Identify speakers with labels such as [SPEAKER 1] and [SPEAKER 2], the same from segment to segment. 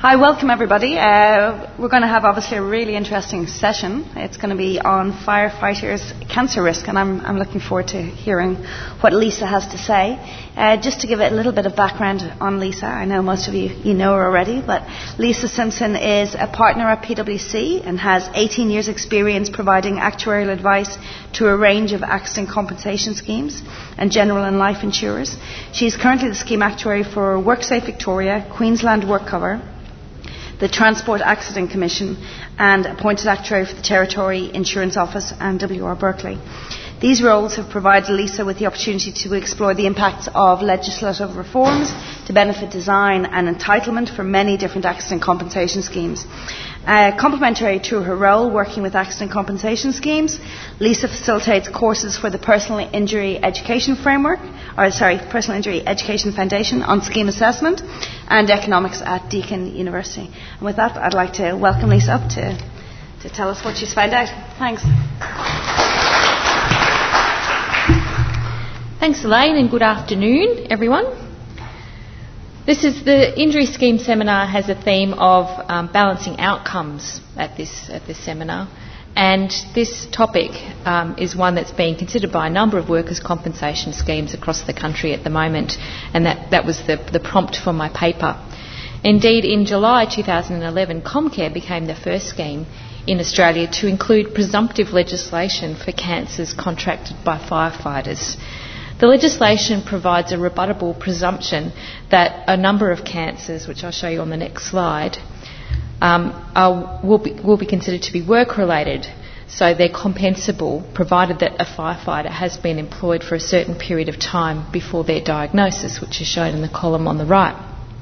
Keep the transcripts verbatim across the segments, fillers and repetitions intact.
[SPEAKER 1] Hi, welcome everybody. Uh, we're going to have obviously a really interesting session. It's going to be on firefighters' cancer risk, and I'm, I'm looking forward to hearing what Lisa has to say. Uh, just to give it a little bit of background on Lisa, I know most of you, you know her already, but Lisa Simpson is a partner at PwC and has eighteen years experience providing actuarial advice to a range of accident compensation schemes and general and life insurers. She is currently the scheme actuary for WorkSafe Victoria, Queensland Work Cover, the Transport Accident Commission, and appointed actuary for the Territory Insurance Office and W R Berkeley. These roles have provided Lisa with the opportunity to explore the impacts of legislative reforms to benefit design and entitlement for many different accident compensation schemes. Uh, complementary to her role working with accident compensation schemes, Lisa facilitates courses for the Personal Injury Education Framework, or sorry, Personal Injury Education Foundation on scheme assessment and economics at Deakin University. And with that, I'd like to welcome Lisa up to, to tell us what she's found out. Thanks.
[SPEAKER 2] Thanks, Elaine, and good afternoon, everyone. This is the Injury Scheme Seminar has a theme of um, balancing outcomes at this at this seminar, and this topic um, is one that's being considered by a number of workers' compensation schemes across the country at the moment, and that, that was the, the prompt for my paper. Indeed, in July two thousand eleven, Comcare became the first scheme in Australia to include presumptive legislation for cancers contracted by firefighters. The legislation provides a rebuttable presumption that a number of cancers, which I'll show you on the next slide, um, are, will, be, will be considered to be work-related, so they're compensable, provided that a firefighter has been employed for a certain period of time before their diagnosis, which is shown in the column on the right.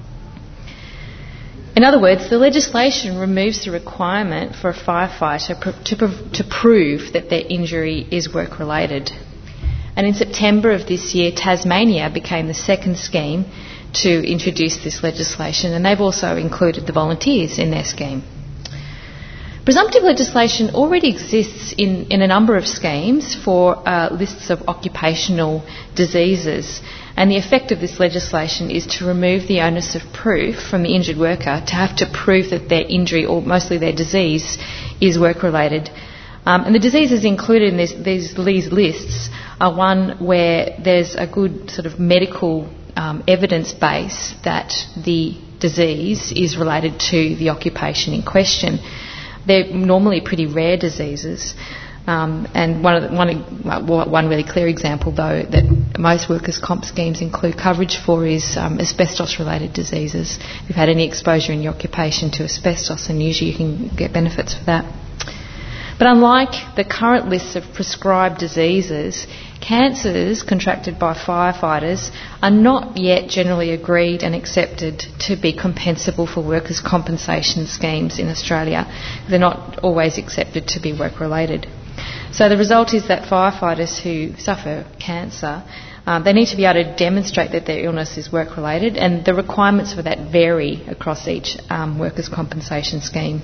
[SPEAKER 2] In other words, the legislation removes the requirement for a firefighter pr- to, pr- to prove that their injury is work-related. And in September of this year, Tasmania became the second scheme to introduce this legislation, and they've also included the volunteers in their scheme. Presumptive legislation already exists in, in a number of schemes for uh, lists of occupational diseases, and the effect of this legislation is to remove the onus of proof from the injured worker to have to prove that their injury, or mostly their disease, is work-related. Um, and the diseases included in this, these, these lists are one where there's a good sort of medical um, evidence base that the disease is related to the occupation in question. They're normally pretty rare diseases. Um, and one, of the, one, one really clear example, though, that most workers' comp schemes include coverage for is um, asbestos-related diseases. If you've had any exposure in your occupation to asbestos, then usually you can get benefits for that. But unlike the current lists of prescribed diseases, cancers contracted by firefighters are not yet generally agreed and accepted to be compensable for workers' compensation schemes in Australia. They're not always accepted to be work-related. So the result is that firefighters who suffer cancer, um, they need to be able to demonstrate that their illness is work-related, and the requirements for that vary across each um, workers' compensation scheme.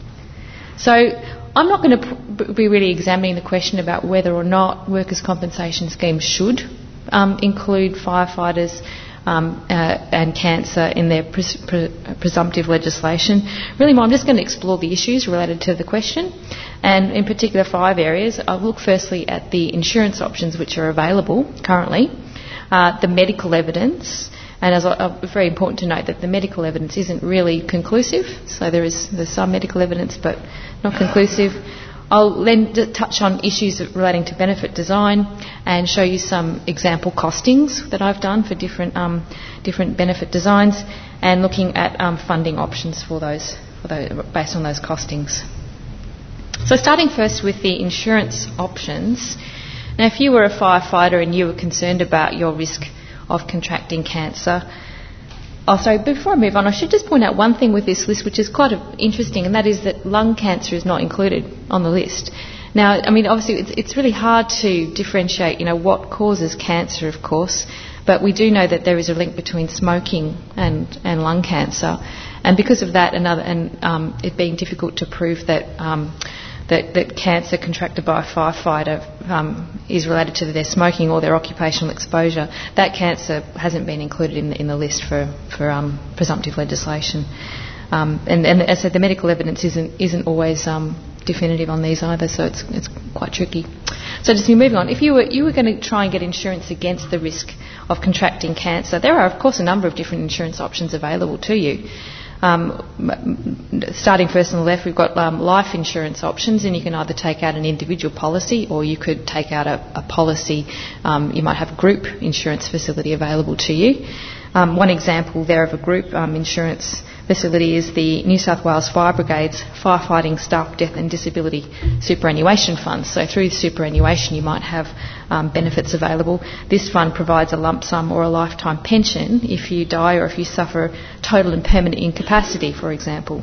[SPEAKER 2] So I'm not going to be really examining the question about whether or not workers' compensation schemes should um, include firefighters um, uh, and cancer in their pres- pre- presumptive legislation. Really, I'm just going to explore the issues related to the question, and in particular five areas. I'll look firstly at the insurance options which are available currently, uh, the medical evidence. And as it's very important to note that the medical evidence isn't really conclusive, so there is there's some medical evidence but not conclusive. I'll then d- touch on issues relating to benefit design and show you some example costings that I've done for different um, different benefit designs, and looking at um, funding options for those, for those based on those costings. So starting first with the insurance options. Now, if you were a firefighter and you were concerned about your risk of contracting cancer. Oh, sorry, before I move on, I should just point out one thing with this list which is quite interesting, and that is that lung cancer is not included on the list. Now, I mean, obviously it's, it's really hard to differentiate, you know, what causes cancer, of course, but we do know that there is a link between smoking and, and lung cancer, and because of that, another, and um, it being difficult to prove that um, That, that cancer contracted by a firefighter um, is related to their smoking or their occupational exposure, that cancer hasn't been included in the, in the list for, for um, presumptive legislation. um, and, and as I said, the medical evidence isn't isn't always um, definitive on these either, so it's it's quite tricky. So just moving on, if you were you were going to try and get insurance against the risk of contracting cancer, there are of course a number of different insurance options available to you. Um, starting first on the left, we've got um, life insurance options, and you can either take out an individual policy or you could take out a, a policy. Um, you might have a group insurance facility available to you. Um, one example there of a group um, insurance facility is the New South Wales Fire Brigade's Firefighting Staff Death and Disability Superannuation Fund. So through superannuation you might have um, benefits available. This fund provides a lump sum or a lifetime pension if you die or if you suffer total and permanent incapacity, for example.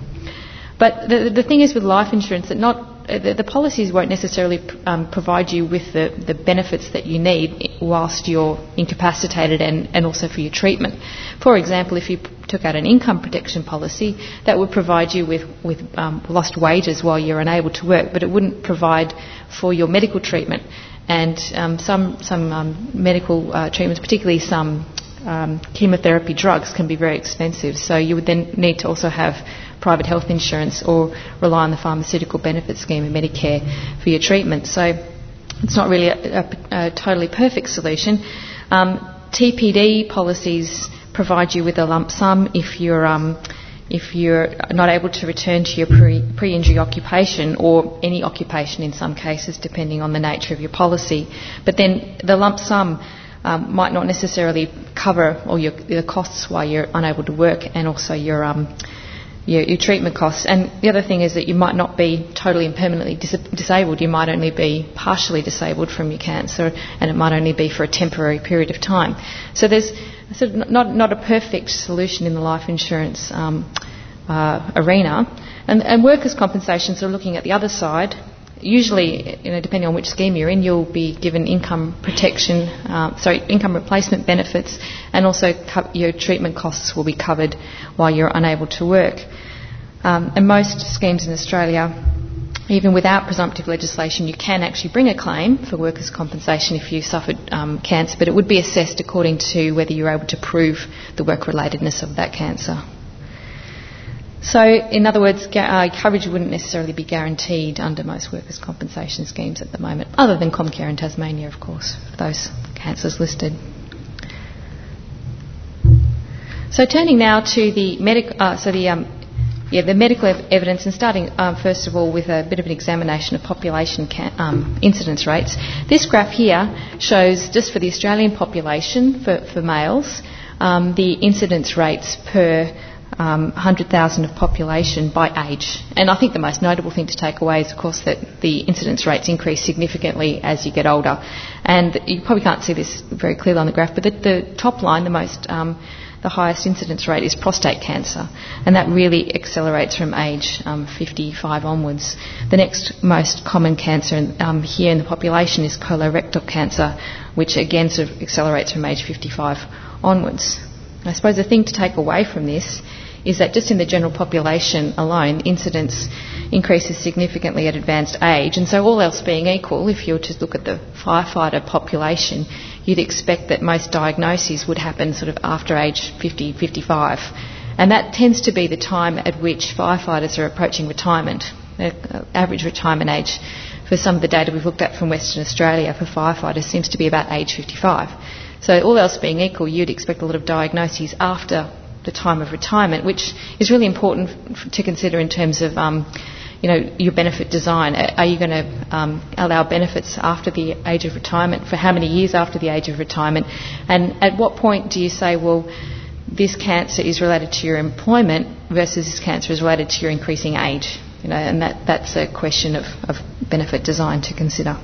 [SPEAKER 2] But the, the thing is with life insurance that not the, the policies won't necessarily um, provide you with the, the benefits that you need whilst you're incapacitated and, and also for your treatment. For example, if you p- took out an income protection policy, that would provide you with, with um, lost wages while you're unable to work, but it wouldn't provide for your medical treatment. And um, some, some um, medical uh, treatments, particularly some um, chemotherapy drugs, can be very expensive. So you would then need to also have private health insurance or rely on the pharmaceutical benefit scheme in Medicare for your treatment. So it's not really a, a, a totally perfect solution. Um, T P D policies provide you with a lump sum if you're um, if you're not able to return to your pre, pre-injury occupation or any occupation in some cases, depending on the nature of your policy. But then the lump sum um, might not necessarily cover all your the costs while you're unable to work, and also your um, Your, your treatment costs. And the other thing is that you might not be totally and permanently dis- disabled. You might only be partially disabled from your cancer, and it might only be for a temporary period of time. So there's sort of not not a perfect solution in the life insurance um, uh, arena. And, and workers' compensation, so looking at the other side, usually, you know, depending on which scheme you're in, you'll be given income protection, um, sorry, income replacement benefits, and also co- your treatment costs will be covered while you're unable to work. Um, and most schemes in Australia, even without presumptive legislation, you can actually bring a claim for workers' compensation if you suffered um, cancer, but it would be assessed according to whether you're able to prove the work-relatedness of that cancer. So, in other words, uh, coverage wouldn't necessarily be guaranteed under most workers' compensation schemes at the moment, other than Comcare in Tasmania, of course, for those cancers listed. So, turning now to the medic, uh, so the um, yeah, the medical ev- evidence, and starting um, first of all with a bit of an examination of population ca- um, incidence rates. This graph here shows, just for the Australian population, for, for males, um, the incidence rates per Um, one hundred thousand of population by age. And I think the most notable thing to take away is, of course, that the incidence rates increase significantly as you get older. And you probably can't see this very clearly on the graph, but the, the top line, the most, um, the highest incidence rate is prostate cancer, and that really accelerates from age um, fifty-five onwards. The next most common cancer in, um, here in the population is colorectal cancer, which again sort of accelerates from age fifty-five onwards. I suppose the thing to take away from this is that just in the general population alone, incidence increases significantly at advanced age. And so all else being equal, if you were to look at the firefighter population, you'd expect that most diagnoses would happen sort of after age fifty, fifty-five. And that tends to be the time at which firefighters are approaching retirement. The average retirement age for some of the data we've looked at from Western Australia for firefighters seems to be about age fifty-five. So all else being equal, you'd expect a lot of diagnoses after the time of retirement, which is really important f- to consider in terms of, um, you know, your benefit design. Are you going to um, allow benefits after the age of retirement? For how many years after the age of retirement? And at what point do you say, well, this cancer is related to your employment versus this cancer is related to your increasing age? You know, and that, that's a question of, of benefit design to consider.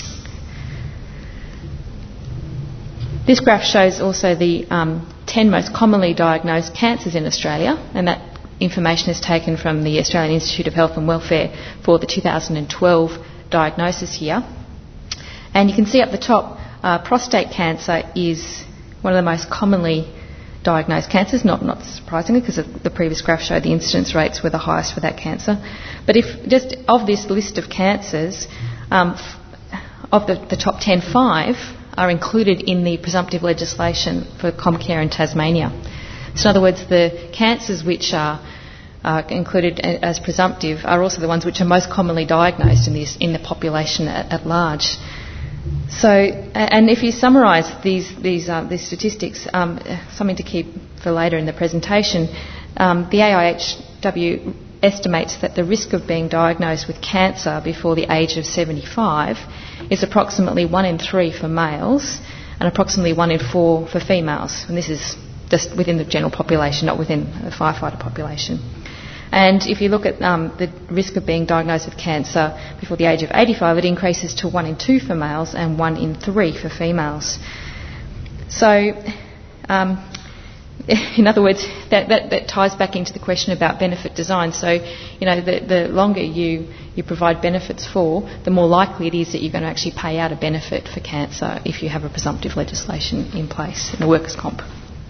[SPEAKER 2] This graph shows also the um, ten most commonly diagnosed cancers in Australia, and that information is taken from the Australian Institute of Health and Welfare for the two thousand twelve diagnosis here. And you can see up the top, uh, prostate cancer is one of the most commonly diagnosed cancers, not, not surprisingly, because the previous graph showed the incidence rates were the highest for that cancer. But if just of this list of cancers, um, of the, the top ten, five are included in the presumptive legislation for Comcare in Tasmania. So in other words, the cancers which are uh, included as presumptive are also the ones which are most commonly diagnosed in, this, in the population at, at large. So, and if you summarise these these, uh, these statistics, um, something to keep for later in the presentation, um, the A I H W estimates that the risk of being diagnosed with cancer before the age of seventy-five is approximately one in three for males and approximately one in four for females. And this is just within the general population, not within the firefighter population. And if you look at um, the risk of being diagnosed with cancer before the age of eighty-five, it increases to one in two for males and one in three for females. So, um, in other words, that, that, that ties back into the question about benefit design. So, you know, the, the longer you, you provide benefits for, the more likely it is that you're going to actually pay out a benefit for cancer if you have a presumptive legislation in place in the workers' comp.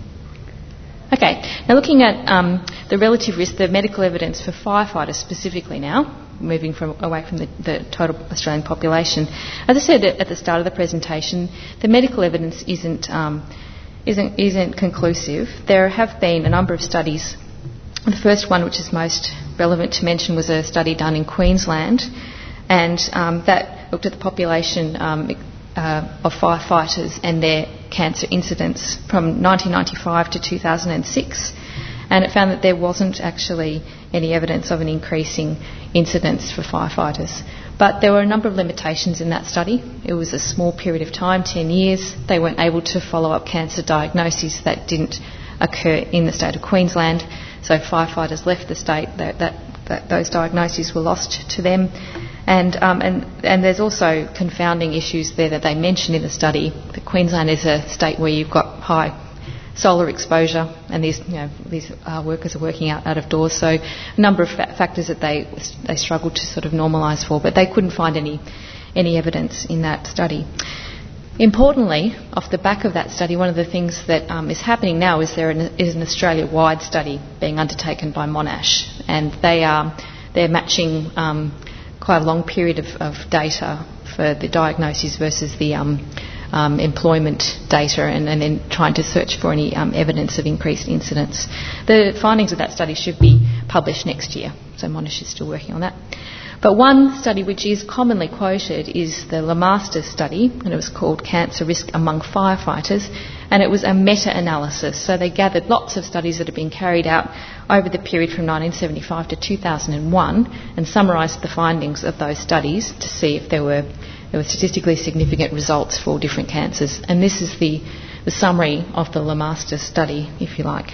[SPEAKER 2] Okay, now looking at um, the relative risk, the medical evidence for firefighters specifically now, moving from away from the, the total Australian population. As I said at the start of the presentation, the medical evidence isn't, um, isn't, isn't conclusive. There have been a number of studies. The first one, which is most relevant to mention, was a study done in Queensland, and um, that looked at the population um, uh, of firefighters and their cancer incidence from nineteen ninety-five to two thousand six, and it found that there wasn't actually any evidence of an increasing incidence for firefighters. But there were a number of limitations in that study. It was a small period of time, ten years. They weren't able to follow up cancer diagnoses that didn't occur in the state of Queensland, so firefighters left the state. That, that, that those diagnoses were lost to them. And, um, and, and there's also confounding issues there that they mention in the study. That Queensland is a state where you've got high solar exposure, and these, you know, these uh, workers are working out, out of doors. So a number of fa- factors that they they struggled to sort of normalise for, but they couldn't find any any evidence in that study. Importantly, off the back of that study, one of the things that um, is happening now is there an, is an Australia-wide study being undertaken by Monash, and they are they're matching um, quite a long period of, of data for the diagnoses versus the um, um, employment data, and, and then trying to search for any um, evidence of increased incidence. The findings of that study should be published next year, so Monash is still working on that. But one study which is commonly quoted is the LeMaster study, and it was called Cancer Risk Among Firefighters, and it was a meta-analysis. So they gathered lots of studies that had been carried out over the period from nineteen seventy-five to two thousand one and summarised the findings of those studies to see if there were, there were statistically significant results for different cancers. And this is the, the summary of the LeMaster study, if you like.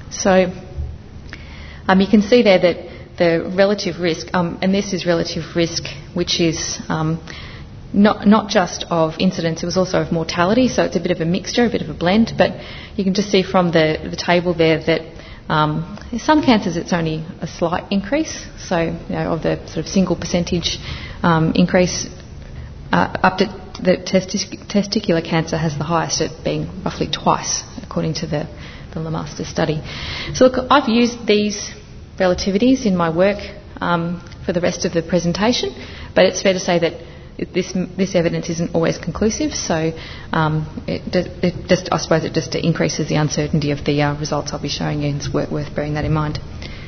[SPEAKER 2] So um, you can see there that the relative risk, um, and this is relative risk, which is um, not not just of incidence, it was also of mortality, so it's a bit of a mixture, a bit of a blend, but you can just see from the, the table there that um, in some cancers it's only a slight increase, so you know, of the sort of single percentage um, increase uh, up to the testic- testicular cancer has the highest, it being roughly twice, according to the, the LeMaster study. So look, I've used these relativities in my work um, for the rest of the presentation, but it's fair to say that this this evidence isn't always conclusive, so um, it, it just, I suppose it just increases the uncertainty of the uh, results I'll be showing you, and it's worth, worth bearing that in mind.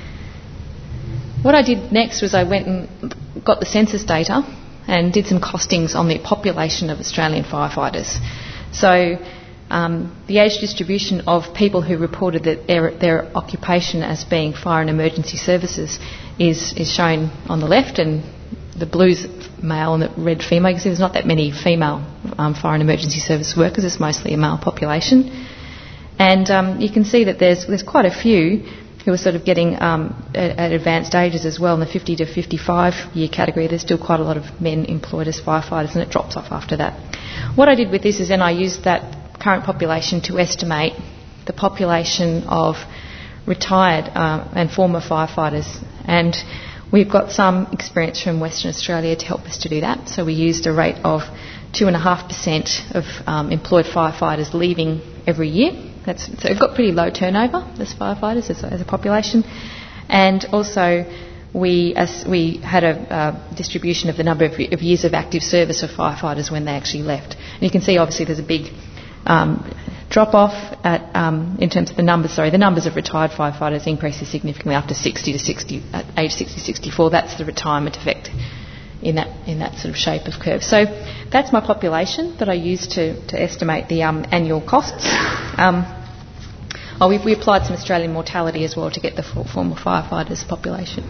[SPEAKER 2] What I did next was I went and got the census data and did some costings on the population of Australian firefighters. So Um, the age distribution of people who reported that their, their occupation as being fire and emergency services is, is shown on the left, and the blue's male and the red female. You can see there's not that many female um, fire and emergency service workers, it's mostly a male population. And um, you can see that there's, there's quite a few who are sort of getting um, at, at advanced ages as well. In the fifty to fifty-five year category, there's still quite a lot of men employed as firefighters, and it drops off after that. What I did with this is then I used that current population to estimate the population of retired uh, and former firefighters, and we've got some experience from Western Australia to help us to do that. So we used a rate of two and a half percent of um, employed firefighters leaving every year. That's, so we've got pretty low turnover as firefighters as a, as a population, and also we as we had a uh, distribution of the number of, of years of active service of firefighters when they actually left. And you can see obviously there's a big Um, drop off at, um, in terms of the numbers, sorry, the numbers of retired firefighters increases significantly after sixty to sixty, at age sixty to sixty-four. That's the retirement effect in that in that sort of shape of curve. So that's my population that I use to, to estimate the um, annual costs. Um, oh, we, we applied some Australian mortality as well to get the former firefighters population.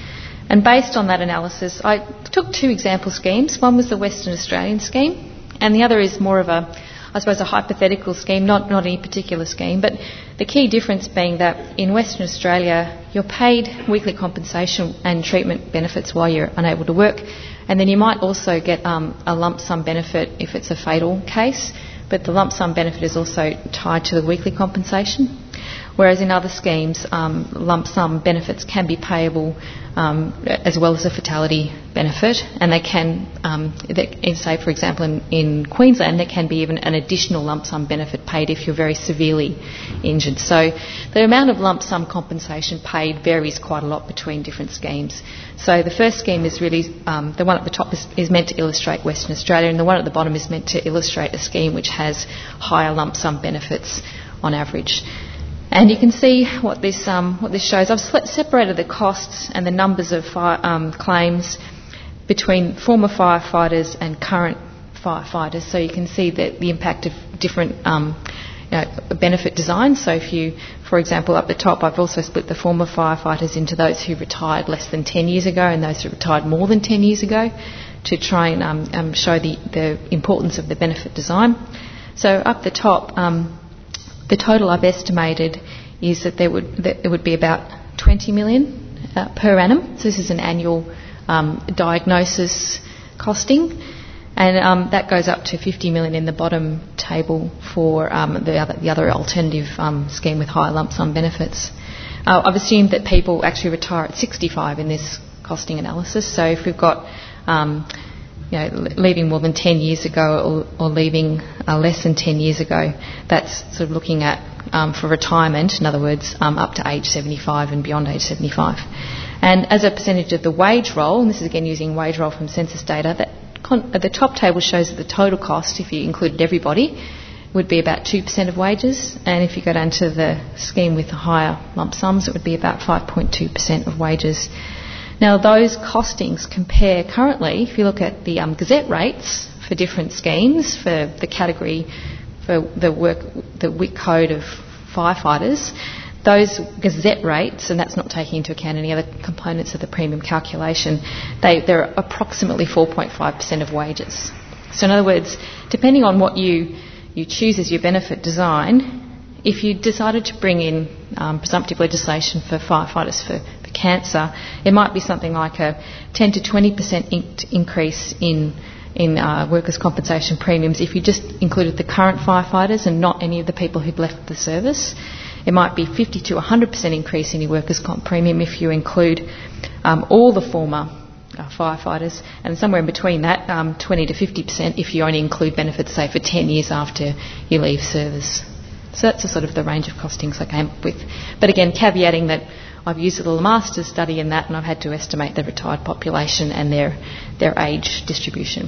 [SPEAKER 2] And based on that analysis, I took two example schemes. One was the Western Australian scheme, and the other is more of a, I suppose, a hypothetical scheme, not, not any particular scheme. But the key difference being that in Western Australia, you're paid weekly compensation and treatment benefits while you're unable to work, and then you might also get um, a lump sum benefit if it's a fatal case, but the lump sum benefit is also tied to the weekly compensation. Whereas in other schemes, um, lump sum benefits can be payable um, as well as a fatality benefit, and they can, um, they, say for example in, in Queensland, there can be even an additional lump sum benefit paid if you're very severely injured. So the amount of lump sum compensation paid varies quite a lot between different schemes. So the first scheme is really, um, the one at the top is, is meant to illustrate Western Australia, and the one at the bottom is meant to illustrate a scheme which has higher lump sum benefits on average. And you can see what this um, what this shows. I've separated the costs and the numbers of fire, um, claims between former firefighters and current firefighters, so you can see that the impact of different um, you know, benefit designs. So if you, for example, up the top, I've also split the former firefighters into those who retired less than ten years ago and those who retired more than ten years ago, to try and um, um, show the, the importance of the benefit design. So up the top, um, the total I've estimated is that there would that there would be about twenty million uh, per annum. So this is an annual um, diagnosis costing, and um, that goes up to fifty million in the bottom table for um, the other the other alternative um, scheme with higher lump sum benefits. Uh, I've assumed that people actually retire at sixty-five in this costing analysis. So if we've got um, you know, leaving more than ten years ago or, or leaving uh, less than ten years ago, that's sort of looking at um, for retirement, in other words, um, up to age seventy-five and beyond age seventy-five. And as a percentage of the wage roll, and this is again using wage roll from census data, that con- the top table shows that the total cost, if you included everybody, would be about two percent of wages, and if you go down to the scheme with the higher lump sums, it would be about five point two percent of wages. Now, those costings compare currently, if you look at the um, Gazette rates for different schemes, for the category, for the work, the W I C code of firefighters, those Gazette rates, and that's not taking into account any other components of the premium calculation, they, they're approximately four point five percent of wages. So in other words, depending on what you, you choose as your benefit design, if you decided to bring in um, presumptive legislation for firefighters for, for cancer, it might be something like a ten to twenty percent in- increase in in uh, workers' compensation premiums if you just included the current firefighters and not any of the people who've left the service. It might be fifty to one hundred percent increase in your workers' comp premium if you include um, all the former uh, firefighters, and somewhere in between that, um, twenty to fifty percent if you only include benefits, say, for ten years after you leave service. So that's a sort of the range of costings I came up with. But again, caveating that I've used a little master's study in that, and I've had to estimate the retired population and their their age distribution.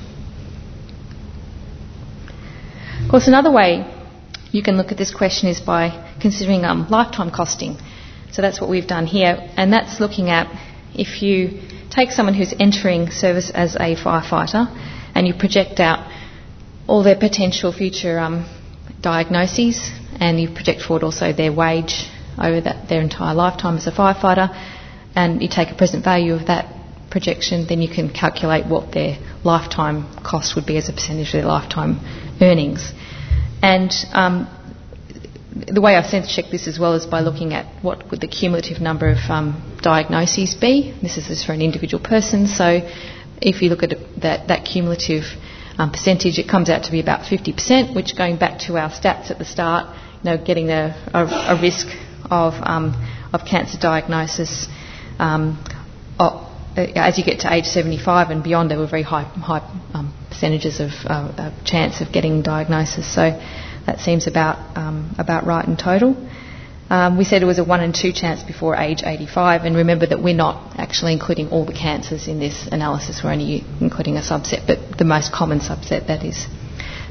[SPEAKER 2] Of course, another way you can look at this question is by considering um, lifetime costing. So that's what we've done here, and that's looking at if you take someone who's entering service as a firefighter and you project out all their potential future um, diagnoses, and you project forward also their wage over that, their entire lifetime as a firefighter, and you take a present value of that projection, then you can calculate what their lifetime cost would be as a percentage of their lifetime earnings. And um, the way I've sense checked this as well is by looking at what would the cumulative number of um, diagnoses be. This is just for an individual person, so if you look at that, that cumulative Um, percentage, it comes out to be about fifty percent, which, going back to our stats at the start, you know, getting a, a, a risk of um, of cancer diagnosis um, uh, as you get to age seventy-five and beyond, there were very high, high um, percentages of uh, uh, chance of getting diagnosis. So that seems about um, about right in total. Um, we said it was a one in two chance before age eighty-five, and remember that we're not actually including all the cancers in this analysis, we're only including a subset, but the most common subset, that is.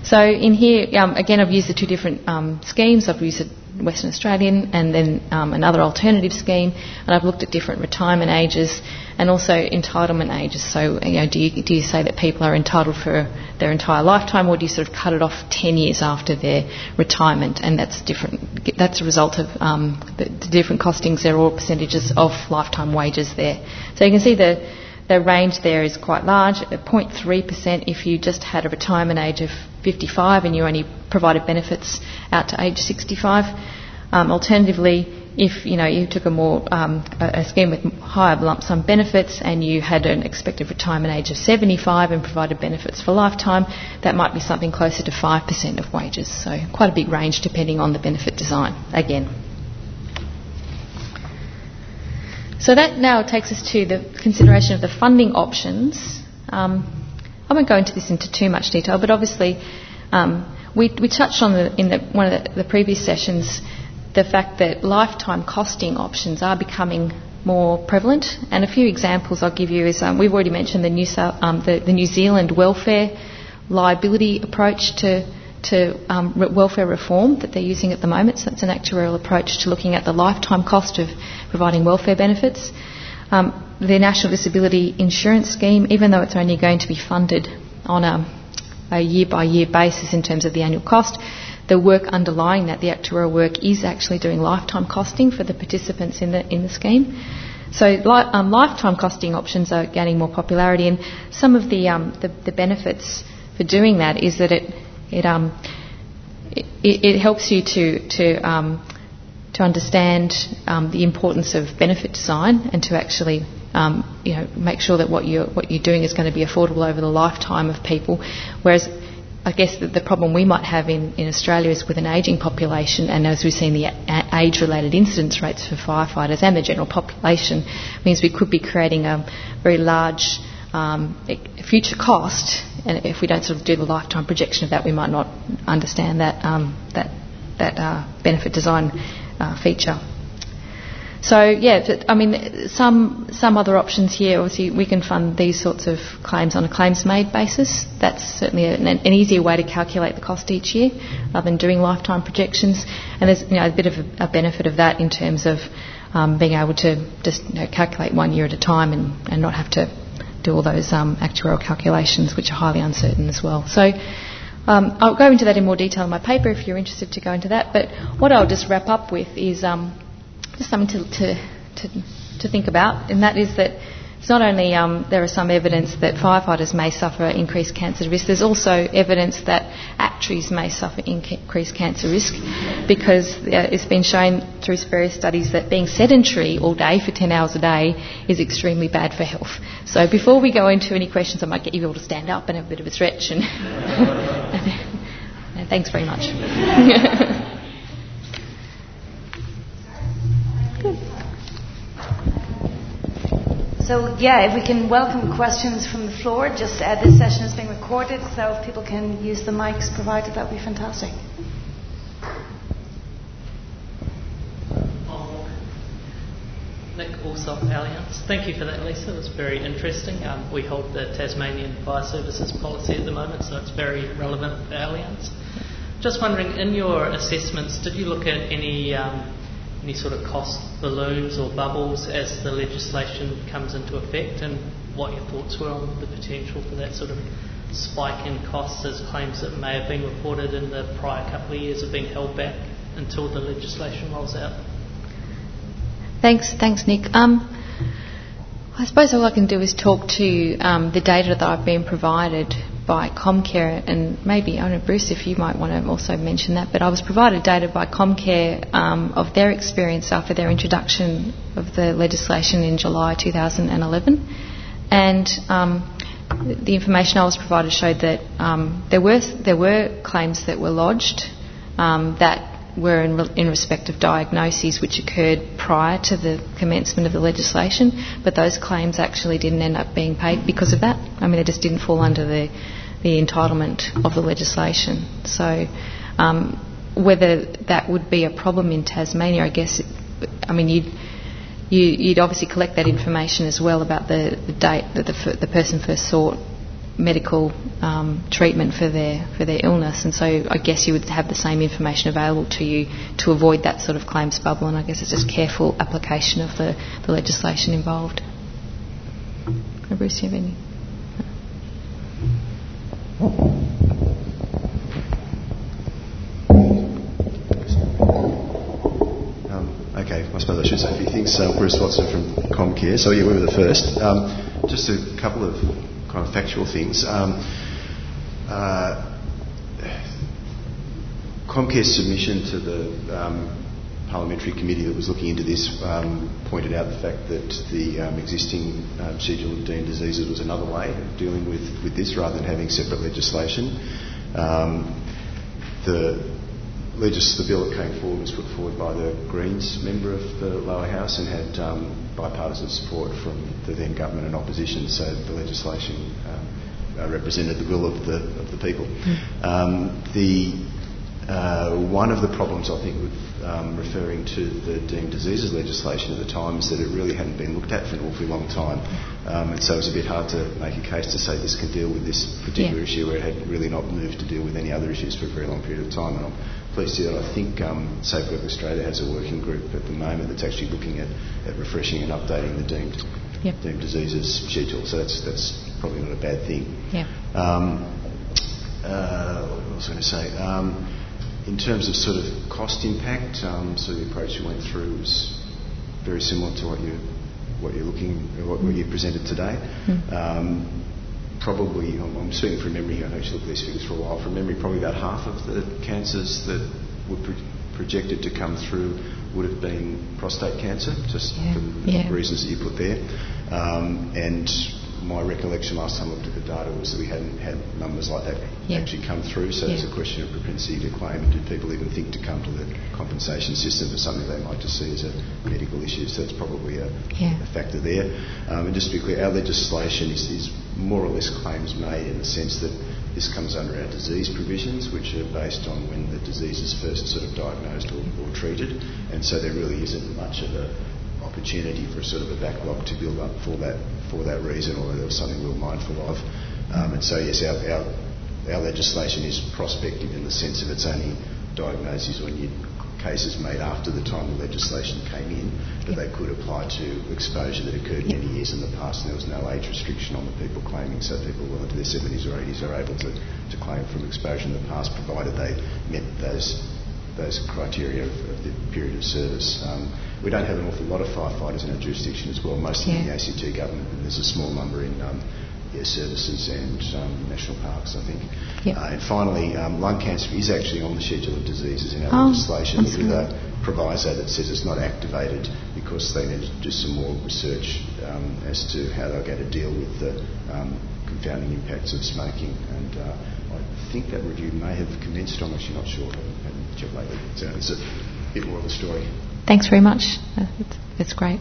[SPEAKER 2] So in here, um, again, I've used the two different um, schemes. I've used the Western Australian and then um, another alternative scheme, and I've looked at different retirement ages and also entitlement ages. So, you know, do you, do you say that people are entitled for their entire lifetime, or do you sort of cut it off ten years after their retirement? And that's different. That's a result of um, the, the different costings. They're all percentages of lifetime wages there. So you can see the The range there is quite large, at zero point three percent if you just had a retirement age of fifty-five and you only provided benefits out to age sixty-five. Um, alternatively, if you know you took a more um, a, a scheme with higher lump sum benefits and you had an expected retirement age of seventy-five and provided benefits for lifetime, that might be something closer to five percent of wages. So quite a big range depending on the benefit design again. So that now takes us to the consideration of the funding options. Um, I won't go into this into too much detail, but obviously um, we, we touched on the, in the, one of the, the previous sessions the fact that lifetime costing options are becoming more prevalent. And a few examples I'll give you is um, we've already mentioned the New, South, um, the, the New Zealand welfare liability approach to to um, welfare reform that they're using at the moment. So it's an actuarial approach to looking at the lifetime cost of providing welfare benefits. Um, the National Disability Insurance Scheme, even though it's only going to be funded on a, a year-by-year basis in terms of the annual cost, the work underlying that, the actuarial work, is actually doing lifetime costing for the participants in the in the scheme. So li- um, lifetime costing options are gaining more popularity, and some of the, um, the, the benefits for doing that is that it It, um, it, it helps you to to um, to understand um, the importance of benefit design and to actually um, you know make sure that what you're what you're doing is going to be affordable over the lifetime of people. Whereas I guess the, the problem we might have in, in Australia is with an ageing population, and as we've seen the a- age-related incidence rates for firefighters and the general population, means we could be creating a very large um, future cost. And if we don't sort of do the lifetime projection of that, we might not understand that um, that that uh, benefit design uh, feature. So yeah, I mean, some some other options here. Obviously, we can fund these sorts of claims on a claims-made basis. That's certainly an, an easier way to calculate the cost each year, rather than doing lifetime projections. And there's you know a bit of a, a benefit of that in terms of um, being able to just you know, calculate one year at a time and, and not have to do all those um, actuarial calculations, which are highly uncertain as well. So um, I'll go into that in more detail in my paper if you're interested to go into that. But what I'll just wrap up with is um, just something to, to, to, to think about, and that is that it's not only um, there is some evidence that firefighters may suffer increased cancer risk, there's also evidence that actuaries may suffer increased cancer risk, because uh, it's been shown through various studies that being sedentary all day for ten hours a day is extremely bad for health. So before we go into any questions, I might get you all to stand up and have a bit of a stretch. And, and thanks very much.
[SPEAKER 1] Good. So, yeah, if we can welcome questions from the floor. Just uh, this session is being recorded, so if people can use the mics provided, that would be fantastic.
[SPEAKER 3] Nick Allsopp, Allianz. Thank you for that, Lisa. It was very interesting. Um, we hold the Tasmanian Fire Services policy at the moment, so it's very relevant for Allianz. Just wondering, in your assessments, did you look at any um, any sort of cost balloons or bubbles as the legislation comes into effect, and what your thoughts were on the potential for that sort of spike in costs as claims that may have been reported in the prior couple of years have been held back until the legislation rolls out?
[SPEAKER 2] Thanks, thanks, Nick. Um, I suppose all I can do is talk to um, the data that I've been provided by Comcare, and maybe, I don't know, Bruce, if you might want to also mention that, but I was provided data by Comcare um, of their experience after their introduction of the legislation in July two thousand eleven, and um, the information I was provided showed that um, there were there were claims that were lodged um, that were in, re- in respect of diagnoses which occurred prior to the commencement of the legislation, but those claims actually didn't end up being paid because of that. I mean, they just didn't fall under the, the entitlement of the legislation. So um, whether that would be a problem in Tasmania, I guess, it, I mean, you'd, you, you'd obviously collect that information as well about the, the date that the, the person first sought medical um, treatment for their for their illness, and so I guess you would have the same information available to you to avoid that sort of claims bubble. And I guess it's just careful application of the, the legislation involved. Bruce, do you have any?
[SPEAKER 4] Um, okay, I suppose I should say a few things. Uh, Bruce Watson from Comcare. So yeah, we were the first. Um, just a couple of kind of factual things. Um, uh, Comcare's submission to the um, parliamentary committee that was looking into this um, pointed out the fact that the um, existing um, schedule of deemed diseases was another way of dealing with, with this rather than having separate legislation. Um, the, legis- the bill that came forward was put forward by the Greens member of the lower house and had um, bipartisan support from the then government and opposition, so the legislation um, uh, represented the will of the, of the people. Mm. Um, the Uh, one of the problems, I think, with um, referring to the deemed diseases legislation at the time is that it really hadn't been looked at for an awfully long time. Um, and so it was a bit hard to make a case to say this can deal with this particular yeah. issue where it had really not moved to deal with any other issues for a very long period of time. And I'm pleased to see that I think um, Safe Work Australia has a working group at the moment that's actually looking at, at refreshing and updating the deemed, yep. deemed diseases schedule. So that's, that's probably not a bad thing.
[SPEAKER 2] Yeah.
[SPEAKER 4] Um, uh, what was I going to say? Um, In terms of sort of cost impact, um, so the approach you went through was very similar to what you what you're looking what, what you presented today. Mm. Um, probably, I'm, I'm speaking from memory here. I've actually looked at these figures for a while. From memory, probably about half of the cancers that were pro- projected to come through would have been prostate cancer, just yeah. for the yeah. reasons that you put there. Um, and my recollection last time I looked at the data was that we hadn't had numbers like that yeah. actually come through, so yeah. it's a question of propensity to claim, and do people even think to come to the compensation system for something they might just see as a medical issue, so it's probably a, yeah. a factor there. Um, and just to be clear, our legislation is, is more or less claims made in the sense that this comes under our disease provisions, which are based on when the disease is first sort of diagnosed or, or treated, and so there really isn't much of a opportunity for sort of a backlog to build up for that for that reason, although there was something we were mindful of. Um, and so yes, our, our our legislation is prospective in the sense of it's only diagnoses or new cases made after the time the legislation came in, but they could apply to exposure that occurred many years in the past, and there was no age restriction on the people claiming, so people well into their seventies or eighties are able to, to claim from exposure in the past, provided they met those those criteria of, of the period of service. Um, we don't have an awful lot of firefighters in our jurisdiction as well, mostly yeah. in the A C T government, and there's a small number in um, yeah, services and um, national parks, I think. Yep. Uh, and finally, um, lung cancer is actually on the schedule of diseases in our oh, legislation with a proviso that says it's not activated because they need to do some more research um, as to how they're going to deal with the um, confounding impacts of smoking. And uh, I think that review may have commenced. I'm actually not sure. I haven't, haven't checked lately. So it's a bit more of the story.
[SPEAKER 2] Thanks very much. Uh, it's, it's great.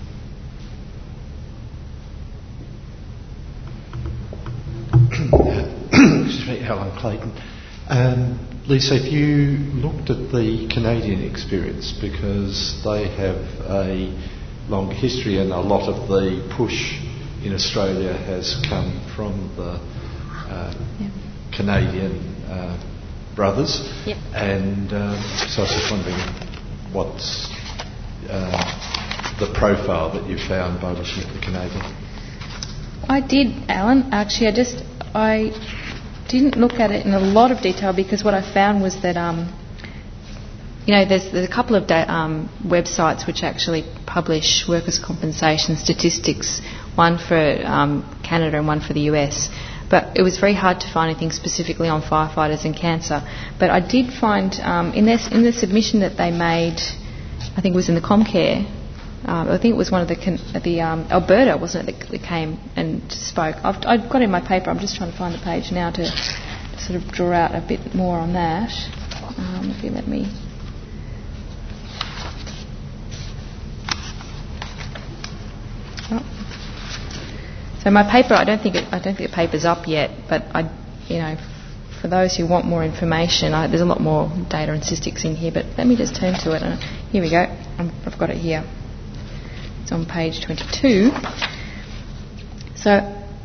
[SPEAKER 5] Excuse me, Alan Clayton. Um, Lisa, if you looked at the Canadian experience, because they have a long history and a lot of the push in Australia has come from the uh, yep. Canadian uh, brothers,
[SPEAKER 2] yep.
[SPEAKER 5] and um, so I was just wondering what's uh, the profile that you found by looking at the Canadian.
[SPEAKER 2] I did, Alan. Actually, I just I didn't look at it in a lot of detail because what I found was that um, you know there's, there's a couple of da- um, websites which actually publish workers' compensation statistics, one for um, Canada and one for the U S. But it was very hard to find anything specifically on firefighters and cancer. But I did find um, in their in the submission that they made, I think it was in the Comcare. Um, I think it was one of the the um, Alberta, wasn't it, that, that came and spoke. I've, I've got it in my paper. I'm just trying to find the page now to, to sort of draw out a bit more on that. Um, if you let me. Oh. So my paper, I don't think it, I don't think the paper's up yet, but I, you know, for those who want more information, I, there's a lot more data and statistics in here. But let me just turn to it. Uh, here we go. I'm, I've got it here. It's on page twenty-two. So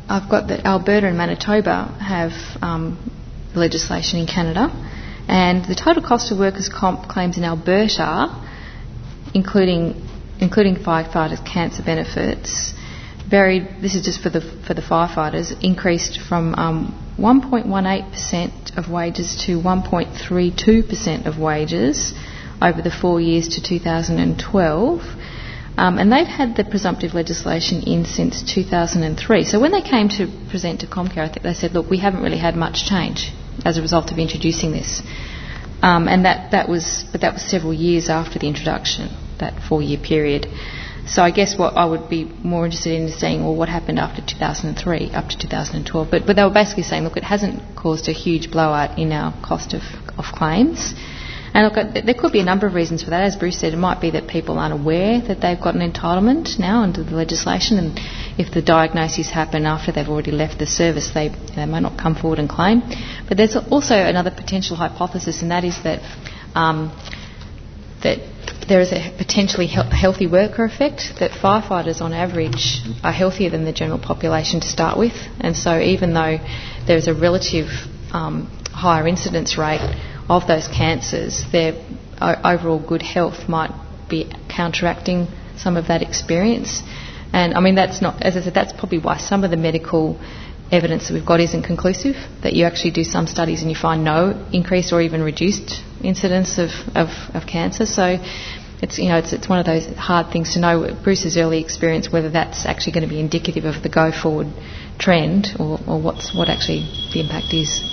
[SPEAKER 2] I've got that Alberta and Manitoba have um, legislation in Canada, and the total cost of workers' comp claims in Alberta, including including firefighters' cancer benefits, varied. This is just for the for the firefighters, increased from um, one point one eight percent of wages to one point three two percent of wages over the four years to two thousand twelve. Um, and they've had the presumptive legislation in since two thousand three. So when they came to present to Comcare, I think they said, look, we haven't really had much change as a result of introducing this. Um, and that, that was, but that was several years after the introduction, that four-year period. So I guess what I would be more interested in is saying, well, what happened after two thousand three, up to two thousand twelve? But, but they were basically saying, look, it hasn't caused a huge blowout in our cost of, of claims. And look, there could be a number of reasons for that. As Bruce said, it might be that people aren't aware that they've got an entitlement now under the legislation, and if the diagnoses happen after they've already left the service, they, they might not come forward and claim. But there's also another potential hypothesis, and that is that um, that there is a potentially he- healthy worker effect, that firefighters on average are healthier than the general population to start with, and so even though there's a relative um, higher incidence rate of those cancers, their overall good health might be counteracting some of that experience. And I mean, that's not, as I said, that's probably why some of the medical evidence that we've got isn't conclusive, that you actually do some studies and you find no increased or even reduced incidence of, of, of cancer. So it's, you know, it's, it's one of those hard things to know, Bruce's early experience, whether that's actually going to be indicative of the go-forward trend or, or what's, what actually the impact is.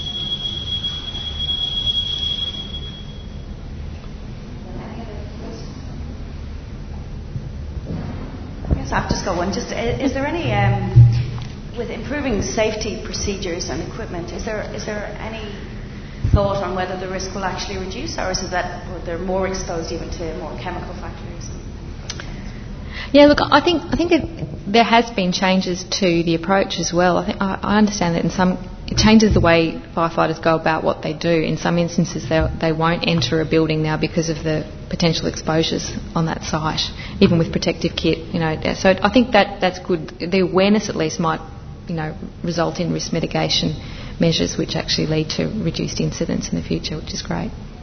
[SPEAKER 1] I've just got one. Just, is there any, um, with improving safety procedures and equipment, is there is there any thought on whether the risk will actually reduce, or is it that they're more exposed even to more chemical factories?
[SPEAKER 2] Yeah, look, I think I think it, there has been changes to the approach as well. I think I, I understand that in some it changes the way firefighters go about what they do. In some instances, they they won't enter a building now because of the potential exposures on that site, even with protective kit. You know, so I think that that's good. The awareness, at least, might you know result in risk mitigation measures, which actually lead to reduced incidents in the future, which is great.